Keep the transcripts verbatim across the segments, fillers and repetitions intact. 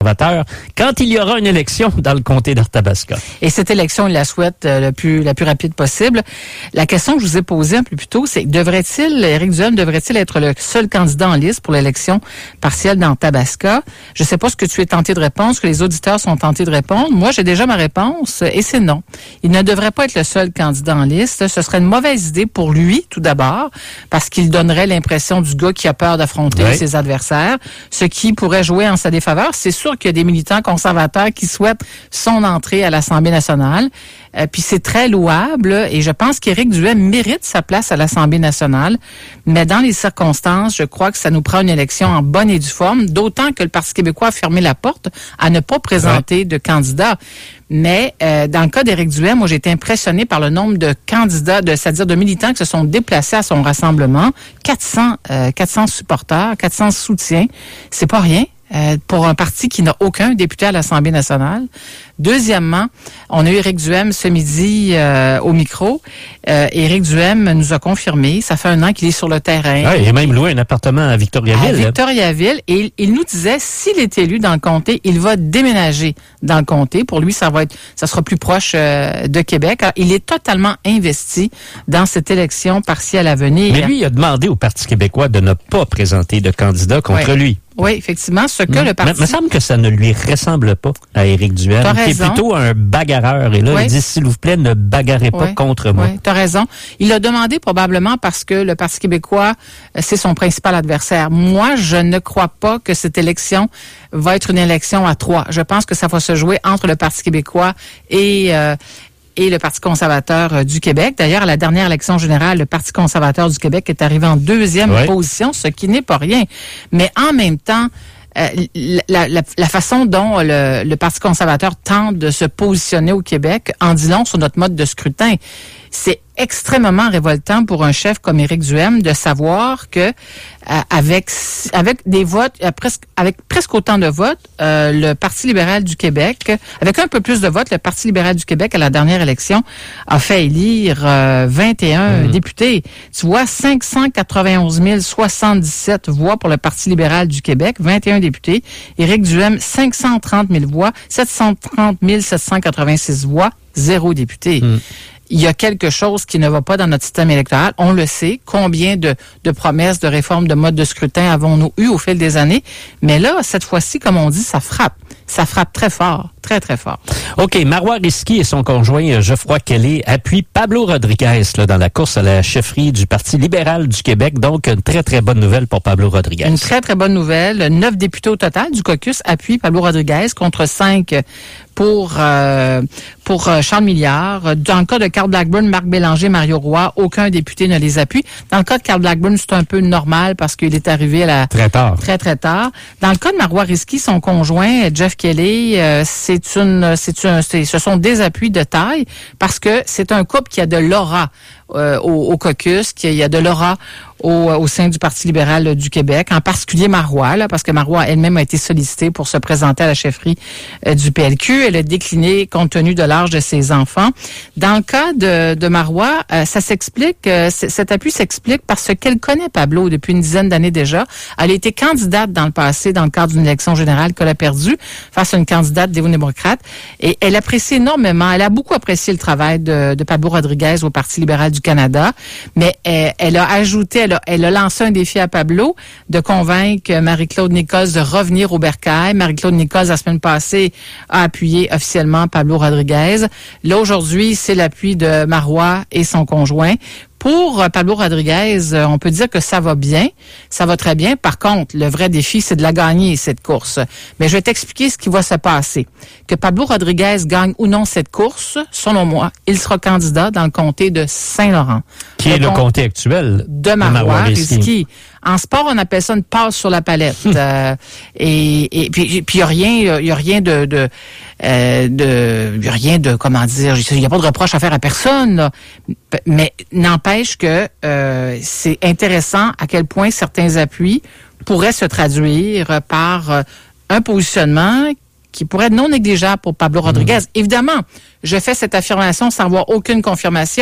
quand il y aura une élection dans le comté d'Arthabasca. Et cette élection, il la souhaite euh, le plus, la plus rapide possible. La question que je vous ai posée un peu plus tôt, c'est devrait-il, Éric Duhem, devrait-il être le seul candidat en liste pour l'élection partielle d'Arthabasca? Je ne sais pas ce que tu es tenté de répondre, ce que les auditeurs sont tentés de répondre. Moi, j'ai déjà ma réponse et c'est non. Il ne devrait pas être le seul candidat en liste. Ce serait une mauvaise idée pour lui, tout d'abord, parce qu'il donnerait l'impression du gars qui a peur d'affronter oui. ses adversaires, ce qui pourrait jouer en sa défaveur. C'est sûr qu'il y a des militants conservateurs qui souhaitent son entrée à l'Assemblée nationale. Euh, puis c'est très louable et je pense qu'Éric Duhem mérite sa place à l'Assemblée nationale. Mais dans les circonstances, je crois que ça nous prend une élection en bonne et due forme, d'autant que le Parti québécois a fermé la porte à ne pas présenter ouais. de candidats. Mais euh, dans le cas d'Éric Duhem, moi j'ai été impressionné par le nombre de candidats, de, c'est-à-dire de militants qui se sont déplacés à son rassemblement. quatre cents, euh, quatre cents supporters, quatre cents soutiens, c'est pas rien. Euh, pour un parti qui n'a aucun député à l'Assemblée nationale. Deuxièmement, on a eu Éric Duhem ce midi euh, au micro. Euh, Éric Duhem nous a confirmé, ça fait un an qu'il est sur le terrain. Ah, il a même loué un appartement à Victoriaville. À Victoriaville. Et il, il nous disait, s'il est élu dans le comté, il va déménager dans le comté. Pour lui, ça va être, ça sera plus proche euh, de Québec. Alors, il est totalement investi dans cette élection partielle à venir. Mais lui, il a demandé au Parti québécois de ne pas présenter de candidat contre oui. lui. Oui, effectivement, ce que mmh. le parti... Il me semble que ça ne lui ressemble pas à Éric Duhem, qui est plutôt un bagarreur. Et là, oui. il dit, s'il vous plaît, ne bagarrez pas oui. contre moi. Oui, tu as raison. Il l'a demandé probablement parce que le Parti québécois, c'est son principal adversaire. Moi, je ne crois pas que cette élection va être une élection à trois. Je pense que ça va se jouer entre le Parti québécois et... Euh, et le Parti conservateur euh, du Québec. D'ailleurs, à la dernière élection générale, le Parti conservateur du Québec est arrivé en deuxième ouais. position, ce qui n'est pas rien. Mais en même temps, euh, la, la, la façon dont le, le Parti conservateur tente de se positionner au Québec en dit long sur notre mode de scrutin. C'est extrêmement révoltant pour un chef comme Éric Duhem de savoir que euh, avec avec des votes euh, presque avec presque autant de votes, euh, le Parti libéral du Québec, avec un peu plus de votes, le Parti libéral du Québec à la dernière élection a fait élire euh, vingt et un mmh. députés. Tu vois, cinq cent quatre-vingt-onze mille soixante-dix-sept voix pour le Parti libéral du Québec, vingt et un députés. Éric Duhem, cinq cent trente mille voix, sept cent trente mille sept cent quatre-vingt-six voix, zéro député. Mmh. Il y a quelque chose qui ne va pas dans notre système électoral. On le sait. Combien de, de promesses de réforme de mode de scrutin avons-nous eu au fil des années? Mais là, cette fois-ci, comme on dit, ça frappe. Ça frappe très fort. Très, très fort. OK. Marois Risky et son conjoint Geoffroy Kelly appuient Pablo Rodriguez là, dans la course à la chefferie du Parti libéral du Québec. Donc, une très, très bonne nouvelle pour Pablo Rodriguez. Une très, très bonne nouvelle. Neuf députés au total du caucus appuient Pablo Rodriguez contre cinq pour euh, pour euh, Charles Milliard. Dans le cas de Carl Blackburn, Marc Bélanger, Mario Roy, aucun député ne les appuie. Dans le cas de Carl Blackburn, c'est un peu normal parce qu'il est arrivé à la... Très tard. Très, très tard. Dans le cas de Marois Risky, son conjoint, Jeff Kelly, euh, c'est une... c'est un, c'est, ce sont des appuis de taille parce que c'est un couple qui a de l'aura euh, au, au caucus, qui a de l'aura Au, au sein du Parti libéral du Québec, en particulier Marois, là, parce que Marois elle-même a été sollicitée pour se présenter à la chefferie euh, du P L Q. Elle a décliné compte tenu de l'âge de ses enfants. Dans le cas de, de Marois, euh, ça s'explique, euh, cet appui s'explique parce qu'elle connaît Pablo depuis une dizaine d'années déjà. Elle a été candidate dans le passé, dans le cadre d'une élection générale qu'elle a perdue face à une candidate démocrate. Et elle apprécie énormément, elle a beaucoup apprécié le travail de, de Pablo Rodriguez au Parti libéral du Canada, mais elle, elle a ajouté, elle a, elle a lancé un défi à Pablo de convaincre Marie-Claude Nichols de revenir au bercail. Marie-Claude Nichols, la semaine passée, a appuyé officiellement Pablo Rodriguez. Là, aujourd'hui, c'est l'appui de Marois et son conjoint. Pour Pablo Rodriguez, on peut dire que ça va bien, ça va très bien. Par contre, le vrai défi, c'est de la gagner, cette course. Mais je vais t'expliquer ce qui va se passer. Que Pablo Rodriguez gagne ou non cette course, selon moi, il sera candidat dans le comté de Saint-Laurent. Qui est le comté actuel de Marois Risky. En sport, on appelle ça une passe sur la palette. euh, et, et puis, puis il y a rien, il y a rien de, de, euh, de, il y a rien de, comment dire, il y a pas de reproche à faire à personne. Là. Mais n'empêche que euh, c'est intéressant à quel point certains appuis pourraient se traduire par euh, un positionnement qui pourrait être non négligeable pour Pablo Rodriguez. Mmh. Évidemment, je fais cette affirmation sans avoir aucune confirmation.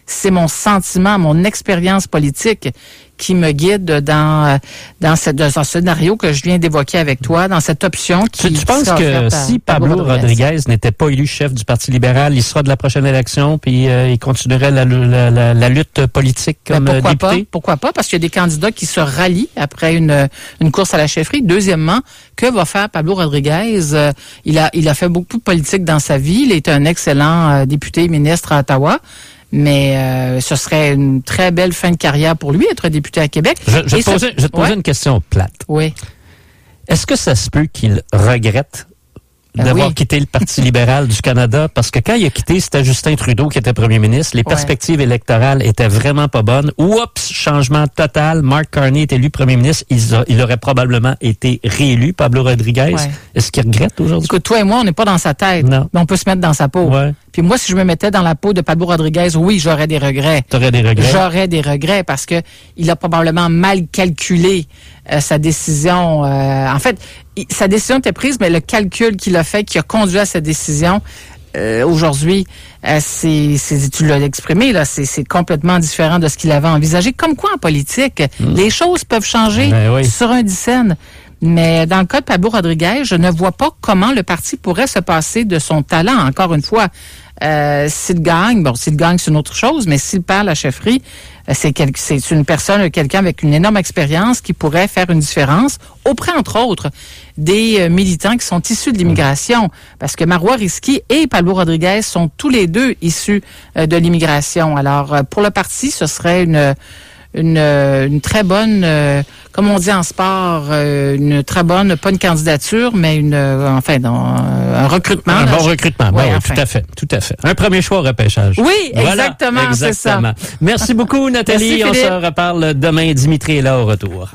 c'est mon sentiment, mon expérience politique qui me guide dans dans, cette, dans ce scénario que je viens d'évoquer avec toi, dans cette option qui... Tu, tu penses que si Pablo Rodriguez, Rodriguez n'était pas élu chef du Parti libéral, il sera de la prochaine élection, puis euh, il continuerait la, la, la, la lutte politique comme ben pourquoi député? Pas, pourquoi pas? Parce qu'il y a des candidats qui se rallient après une, une course à la chefferie. Deuxièmement, que va faire Pablo Rodriguez? Euh, il a il a fait beaucoup de politique dans sa vie. Il est un excellent euh, député ministre à Ottawa. Mais euh, ce serait une très belle fin de carrière pour lui, être député à Québec. Je, je, te, ça, posais, je te posais ouais. une question plate. Oui. Est-ce que ça se peut qu'il regrette ben d'avoir oui. quitté le Parti libéral du Canada? Parce que quand il a quitté, c'était Justin Trudeau qui était premier ministre. Les perspectives ouais. électorales étaient vraiment pas bonnes. Oups, changement total. Mark Carney est élu premier ministre. Il, a, il aurait probablement été réélu, Pablo Rodriguez. Ouais. Est-ce qu'il regrette aujourd'hui? Écoute, toi et moi, on n'est pas dans sa tête. Non. Mais on peut se mettre dans sa peau. Ouais. Puis moi, si je me mettais dans la peau de Pablo Rodriguez, oui, j'aurais des regrets. T'aurais des regrets? J'aurais des regrets parce que il a probablement mal calculé euh, sa décision. Euh, en fait, il, sa décision était prise, mais le calcul qu'il a fait, qui a conduit à cette décision, euh, aujourd'hui, euh, c'est, c'est, tu l'as exprimé, là, c'est, c'est complètement différent de ce qu'il avait envisagé. Comme quoi, en politique, mmh. les choses peuvent changer ben oui. sur un dixaine. Mais dans le cas de Pablo Rodriguez, je ne vois pas comment le parti pourrait se passer de son talent. Encore une fois, euh, s'il gagne, bon, s'il gagne, c'est une autre chose, mais s'il perd la chefferie, c'est, quel, c'est une personne, quelqu'un avec une énorme expérience qui pourrait faire une différence auprès, entre autres, des euh, militants qui sont issus de l'immigration. Parce que Marois Risky et Pablo Rodriguez sont tous les deux issus euh, de l'immigration. Alors, euh, pour le parti, ce serait une... Une, une très bonne, euh, comme on dit en sport, euh, une très bonne, pas une candidature, mais une, euh, enfin, non, euh, un recrutement. Un là, bon je... recrutement, ouais, oui, enfin. tout à fait, tout à fait. Un premier choix au repêchage. Oui, voilà, exactement, exactement. c'est ça. Merci beaucoup, Nathalie. Merci, on se reparle demain. Dimitri est là au retour.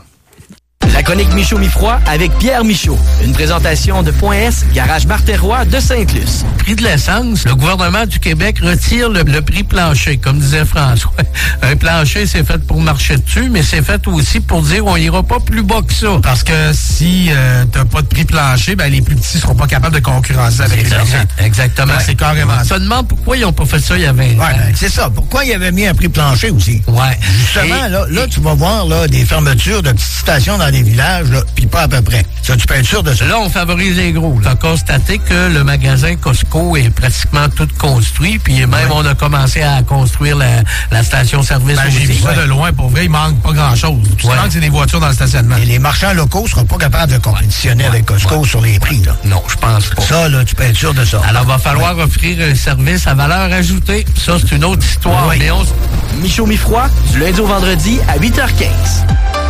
La chronique Michaud mi-froid avec Pierre Michaud. Une présentation de Point S, Garage Marterrois de Sainte-Luce. Prix de l'essence, le gouvernement du Québec retire le, le prix plancher, comme disait François. Un plancher, c'est fait pour marcher dessus, mais c'est fait aussi pour dire on ira pas plus bas que ça. Parce que si euh, t'as pas de prix plancher, ben les plus petits seront pas capables de concurrencer avec les grands. Exactement. Ouais, c'est carrément ça. Je me demande pourquoi ils ont pas fait ça il y a vingt ans. Ouais, c'est ça. Pourquoi ils avaient mis un prix plancher aussi? Ouais. Justement, et, là, là et... tu vas voir là des fermetures de petites stations dans des villages, là, puis pas à peu près. Ça, tu peux être sûr de ça. Là, on favorise les gros. On a constaté que le magasin Costco est pratiquement tout construit, puis même ouais. on a commencé à construire la, la station-service ben, aussi. J'ai vu ça de loin, pour vrai, il manque pas grand-chose. Tout ouais. manque, c'est des voitures dans le stationnement. Et les marchands locaux seront pas capables de compétitionner ouais. avec Costco ouais. sur les prix, là. Non, je pense pas. Ça, là, tu peux être sûr de ça. Alors, il va falloir ouais. offrir un service à valeur ajoutée. Ça, c'est une autre histoire. Ouais. Mais on... Michaud mi-froid, du lundi au vendredi à huit heures quinze.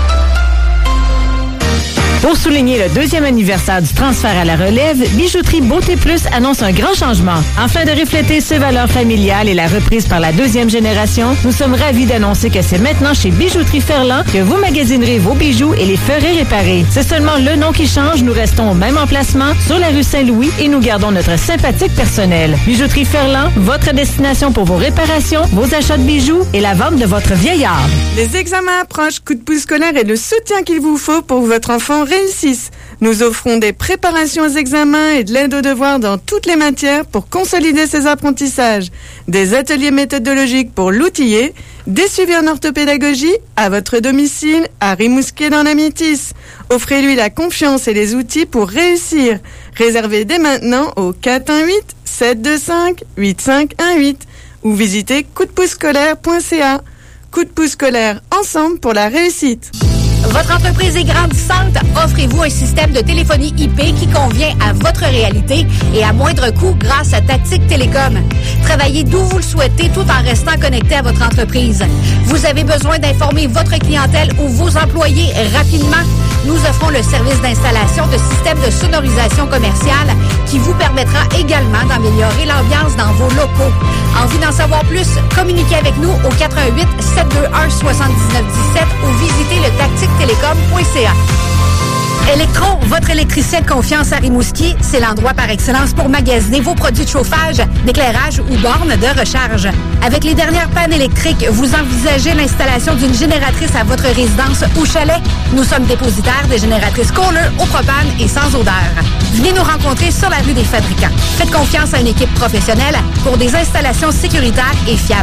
Pour souligner le deuxième anniversaire du transfert à la relève, Bijouterie Beauté Plus annonce un grand changement. Afin de refléter ses valeurs familiales et la reprise par la deuxième génération, nous sommes ravis d'annoncer que c'est maintenant chez Bijouterie Ferland que vous magasinerez vos bijoux et les ferez réparer. C'est seulement le nom qui change, nous restons au même emplacement sur la rue Saint-Louis et nous gardons notre sympathique personnel. Bijouterie Ferland, votre destination pour vos réparations, vos achats de bijoux et la vente de votre vieil art. Les examens approchent, Coup de pouce scolaire et le soutien qu'il vous faut pour que votre enfant réussissent. Nous offrons des préparations aux examens et de l'aide aux devoirs dans toutes les matières pour consolider ses apprentissages. Des ateliers méthodologiques pour l'outiller, des suivis en orthopédagogie à votre domicile à Rimouski dans la Métis. Offrez-lui la confiance et les outils pour réussir. Réservez dès maintenant au quatre un huit, sept deux cinq, huit cinq un huit ou visitez coup de pouce scolaire point c a. Coup de pouce scolaire, ensemble pour la réussite. Votre entreprise est grandissante? Offrez-vous un système de téléphonie I P qui convient à votre réalité et à moindre coût grâce à Tactique Télécom. Travaillez d'où vous le souhaitez tout en restant connecté à votre entreprise. Vous avez besoin d'informer votre clientèle ou vos employés rapidement? Nous offrons le service d'installation de systèmes de sonorisation commerciale qui vous permettra également d'améliorer l'ambiance dans vos locaux. Envie d'en savoir plus? Communiquez avec nous au quatre un huit, sept deux un, sept neuf un sept ou visitez le tactique télécom point c a. Electro, votre électricien de confiance à Rimouski, c'est l'endroit par excellence pour magasiner vos produits de chauffage, d'éclairage ou bornes de recharge. Avec les dernières pannes électriques, vous envisagez l'installation d'une génératrice à votre résidence ou chalet? Nous sommes dépositaires des génératrices Kohler au propane et sans odeur. Venez nous rencontrer sur la rue des Fabricants. Faites confiance à une équipe professionnelle pour des installations sécuritaires et fiables.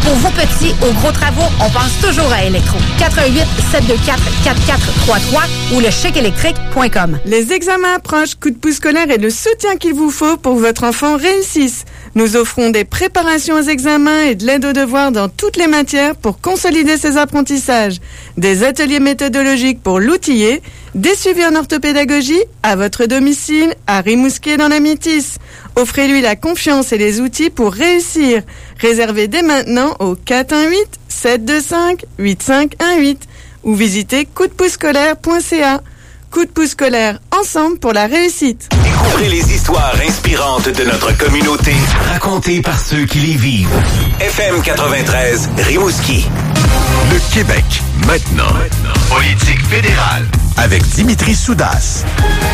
Pour vos petits ou gros travaux, on pense toujours à Électro. quatre un huit, sept deux quatre, quatre quatre trois trois ou le chèque électrique point com. Les examens approchent. Coup de pouce scolaire est le soutien qu'il vous faut pour que votre enfant réussisse. Nous offrons des préparations aux examens et de l'aide aux devoirs dans toutes les matières pour consolider ses apprentissages. Des ateliers méthodologiques pour l'outiller, des suivis en orthopédagogie à votre domicile à Rimouski dans la Métis. Offrez-lui la confiance et les outils pour réussir. Réservez dès maintenant au quatre un huit, sept deux cinq, huit cinq un huit ou visitez coup de pouce scolaire point c a. Coup de pouce scolaire, ensemble pour la réussite. Découvrez les histoires inspirantes de notre communauté, racontées par ceux qui les vivent. F M quatre-vingt-treize, Rimouski. Le Québec, maintenant. maintenant. Politique fédérale. Avec Dimitri Soudas.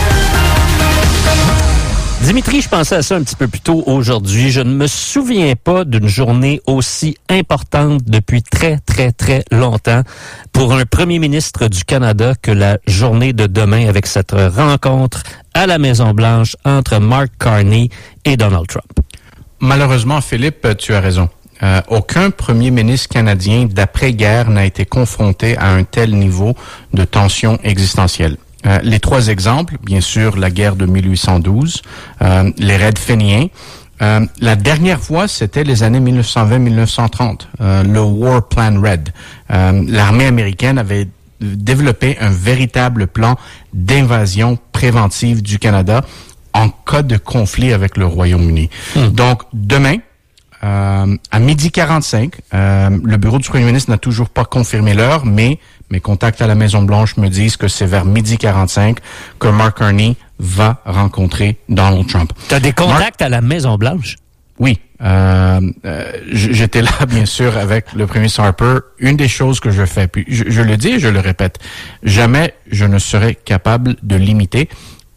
Dimitri, je pensais à ça un petit peu plus tôt aujourd'hui. Je ne me souviens pas d'une journée aussi importante depuis très, très, très longtemps pour un premier ministre du Canada que la journée de demain avec cette rencontre à la Maison-Blanche entre Mark Carney et Donald Trump. Malheureusement, Philippe, tu as raison. Euh, aucun premier ministre canadien d'après-guerre n'a été confronté à un tel niveau de tension existentielle. Euh, les trois exemples, bien sûr, la guerre de mille huit cent douze, euh, les raids feniens. Euh, la dernière fois, c'était les années mille neuf cent vingt à mille neuf cent trente, euh, le War Plan Red. Euh, l'armée américaine avait développé un véritable plan d'invasion préventive du Canada en cas de conflit avec le Royaume-Uni. Mmh. Donc, demain, euh, à midi quarante-cinq, euh, le bureau du premier ministre n'a toujours pas confirmé l'heure, mais mes contacts à la Maison-Blanche me disent que c'est vers midi quarante-cinq que Mark Carney va rencontrer Donald Trump. Tu as des contacts Mark... à la Maison-Blanche? Oui. Euh, euh, j'étais là, bien sûr, avec le premier ministre Harper. Une des choses que je fais, puis je, je le dis et je le répète, jamais je ne serai capable de l'imiter,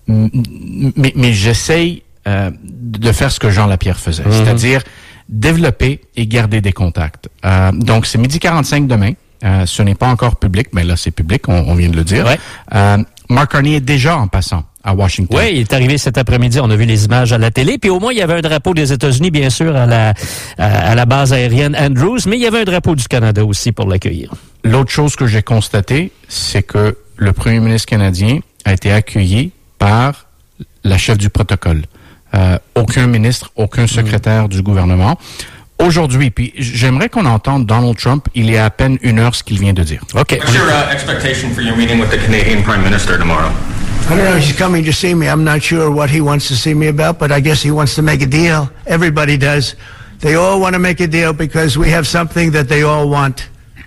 mais, mais j'essaye euh, de faire ce que Jean Lapierre faisait, mm-hmm. c'est-à-dire développer et garder des contacts. Euh, donc, c'est midi quarante-cinq demain. Euh, ce n'est pas encore public, mais là, c'est public, on, on vient de le dire. Ouais. Euh, Mark Carney est déjà en passant à Washington. Oui, il est arrivé cet après-midi, on a vu les images à la télé, puis au moins, il y avait un drapeau des États-Unis, bien sûr, à la, à, à la base aérienne Andrews, mais il y avait un drapeau du Canada aussi pour l'accueillir. L'autre chose que j'ai constaté, c'est que le premier ministre canadien a été accueilli par la chef du protocole. Euh, aucun ministre, aucun secrétaire mmh. du gouvernement. Aujourd'hui, puis j'aimerais qu'on entende Donald Trump, il y a à peine une heure ce qu'il vient de dire. OK. What's your uh, expectation for your meeting with the Canadian Prime Minister tomorrow? I don't know, he's coming to see me. I'm not sure what he wants to see me about, but I guess he wants to make a deal. Everybody does. They all want to make a deal because we have something that they all want.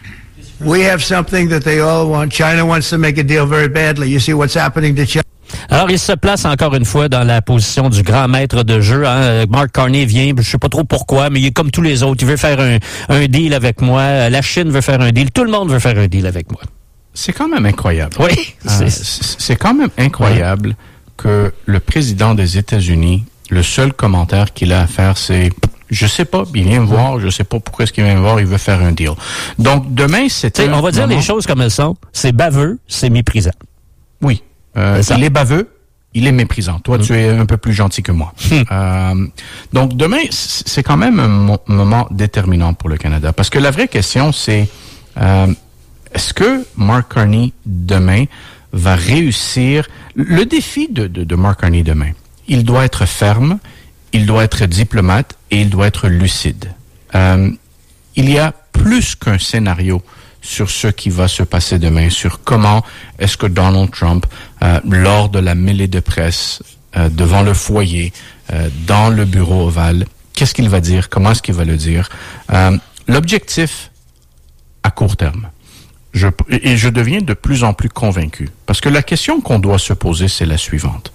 We have something that they all want. China wants to make a deal very badly. You see what's happening to China. Alors, il se place encore une fois dans la position du grand maître de jeu. Hein. Mark Carney vient, je sais pas trop pourquoi, mais il est comme tous les autres. Il veut faire un, un deal avec moi. La Chine veut faire un deal. Tout le monde veut faire un deal avec moi. C'est quand même incroyable. Oui. C'est, euh, c'est quand même incroyable ouais. que le président des États-Unis, le seul commentaire qu'il a à faire, c'est « Je sais pas, il vient me voir, je sais pas pourquoi est-ce qu'il vient me voir, il veut faire un deal. » Donc, demain, c'est... On va dire moment... les choses comme elles sont. C'est baveux, c'est méprisant. Oui. Euh, il est baveux, il est méprisant. Toi, mmh. tu es un peu plus gentil que moi. Mmh. Euh, donc, demain, c'est quand même un mo- moment déterminant pour le Canada. Parce que la vraie question, c'est euh, est-ce que Mark Carney, demain, va réussir... Le défi de, de, de Mark Carney demain, il doit être ferme, il doit être diplomate et il doit être lucide. Euh, il y a plus qu'un scénario sur ce qui va se passer demain, sur comment est-ce que Donald Trump, euh, lors de la mêlée de presse, euh, devant le foyer, euh, dans le bureau ovale, qu'est-ce qu'il va dire, comment est-ce qu'il va le dire. Euh, l'objectif à court terme, je, et je deviens de plus en plus convaincu, parce que la question qu'on doit se poser, c'est la suivante.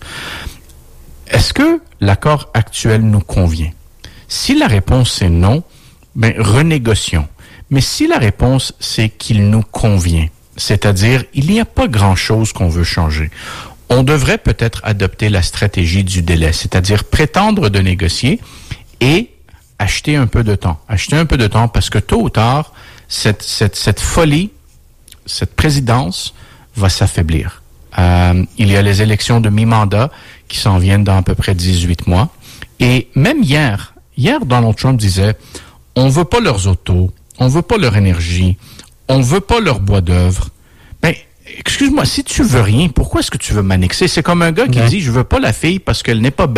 Est-ce que l'accord actuel nous convient? Si la réponse est non, ben renégocions. Mais si la réponse, c'est qu'il nous convient, c'est-à-dire il n'y a pas grand-chose qu'on veut changer, on devrait peut-être adopter la stratégie du délai, c'est-à-dire prétendre de négocier et acheter un peu de temps. Acheter un peu de temps parce que tôt ou tard, cette, cette, cette folie, cette présidence va s'affaiblir. Euh, il y a les élections de mi-mandat qui s'en viennent dans à peu près dix-huit mois. Et même hier, hier, Donald Trump disait... On veut pas leurs autos, on veut pas leur énergie, on veut pas leur bois d'œuvre. Ben, excuse-moi, si tu veux rien, pourquoi est-ce que tu veux m'annexer? C'est comme un gars qui ouais. dit, je veux pas la fille parce qu'elle n'est pas belle.